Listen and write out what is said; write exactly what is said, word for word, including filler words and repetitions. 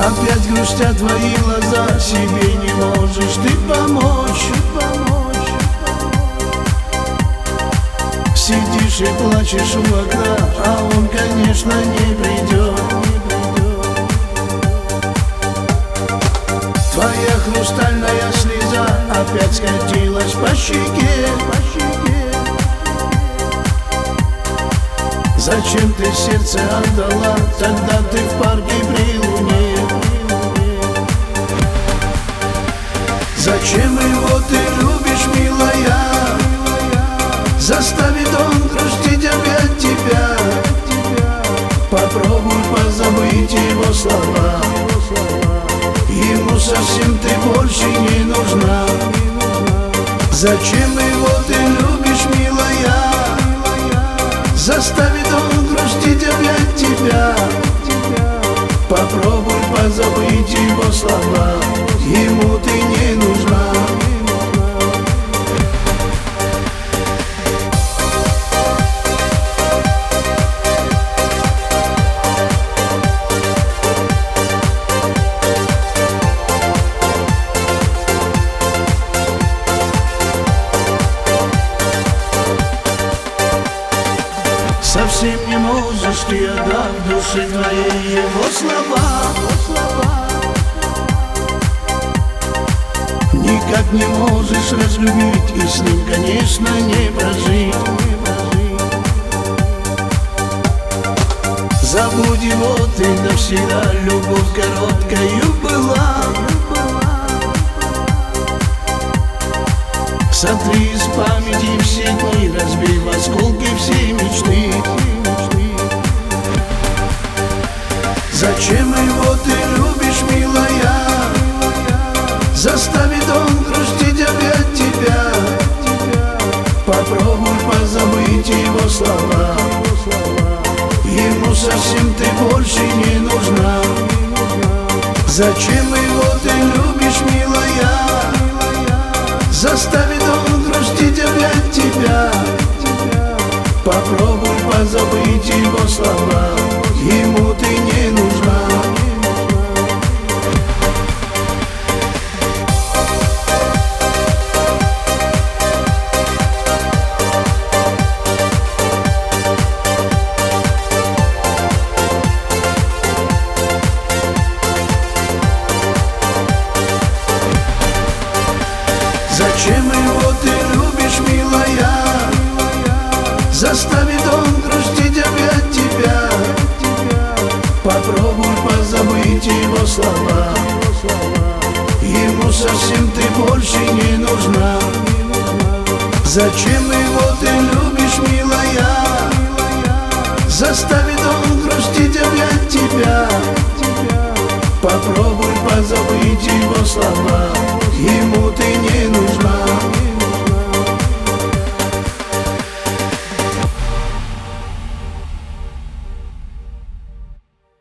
Опять грустят твои глаза, себе не можешь ты помочь. Сидишь и плачешь у окна, а он, конечно, не придет. Твоя хрустальная слеза опять скатилась по щеке. Зачем ты сердце отдала, тогда ты в парке при луне? Зачем его ты любишь, милая? Заставит он грустить опять тебя. Попробуй позабыть его слова. Ему совсем ты больше не нужна. Зачем его ты любишь, милая? Заставит он грустить опять тебя. Попробуй позабыть его слова. Ему ты не нужна. Совсем не можешь ты, отдав душе твоей его слова. Никак не можешь разлюбить и с ним, конечно, не прожить. Забудь его ты навсегда, любовь короткою была. Сотри из памяти все дни, разбей в осколки все мечты. Зачем его ты любишь, милая? Заставит он грустить опять тебя. Попробуй позабыть его слова. Ему совсем ты больше не нужна. Зачем его ты любишь, милая? Заставит он грустить опять тебя. Попробуй позабыть его слова. Ему ты не нужна. Зачем его ты любишь, милая? Заставит он грустить опять тебя. Попробуй позабыть его слова. Ему совсем ты больше не нужна. Зачем его ты любишь, милая? Заставит он грустить опять тебя. Попробуй позабыть его слова. Ему ты не нужна.